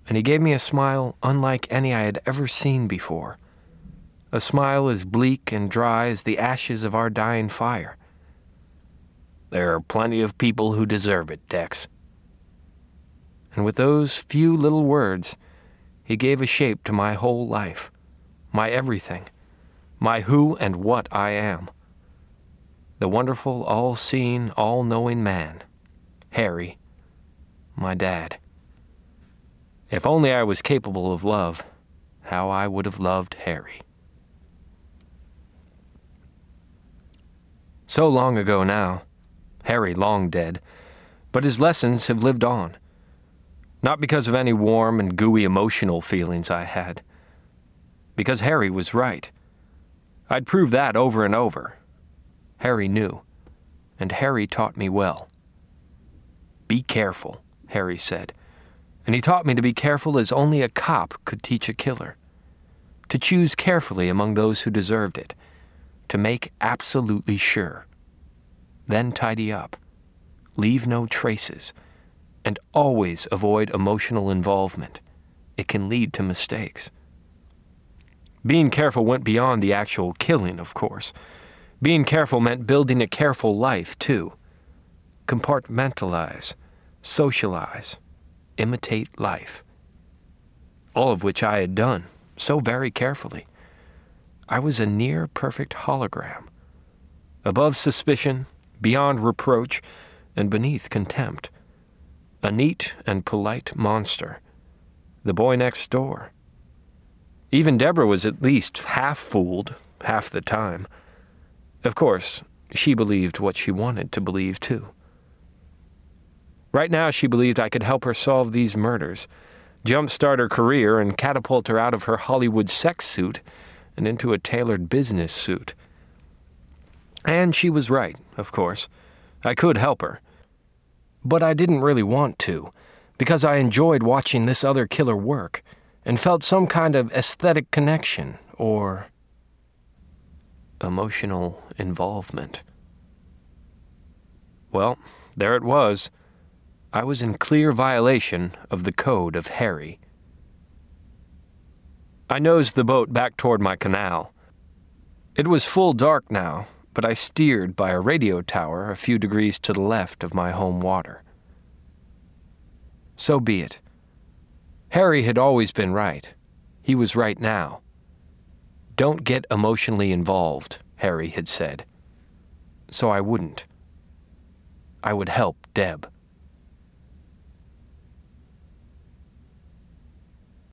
and he gave me a smile unlike any I had ever seen before. A smile as bleak and dry as the ashes of our dying fire. "There are plenty of people who deserve it, Dex." And with those few little words, he gave a shape to my whole life, my everything, my who and what I am. The wonderful, all-seeing, all-knowing man, Harry, my dad. If only I was capable of love, how I would have loved Harry. So long ago now, Harry long dead, but his lessons have lived on. Not because of any warm and gooey emotional feelings I had. Because Harry was right. I'd proved that over and over. Harry knew, and Harry taught me well. "Be careful," Harry said, and he taught me to be careful as only a cop could teach a killer. To choose carefully among those who deserved it. To make absolutely sure. Then tidy up. Leave no traces. And always avoid emotional involvement. It can lead to mistakes. Being careful went beyond the actual killing, of course. Being careful meant building a careful life, too. Compartmentalize, socialize, imitate life. All of which I had done, so very carefully. I was a near-perfect hologram. Above suspicion, beyond reproach, and beneath contempt. A neat and polite monster. The boy next door. Even Deborah was at least half-fooled, half the time. Of course, she believed what she wanted to believe, too. Right now, she believed I could help her solve these murders, jumpstart her career, and catapult her out of her Hollywood sex suit and into a tailored business suit. And she was right, of course. I could help her. But I didn't really want to, because I enjoyed watching this other killer work, and felt some kind of aesthetic connection, or emotional involvement. Well, there it was. I was in clear violation of the code of Harry. I nosed the boat back toward my canal. It was full dark now, but I steered by a radio tower a few degrees to the left of my home water. So be it. Harry had always been right. He was right now. "Don't get emotionally involved," Harry had said. So I wouldn't. I would help Deb.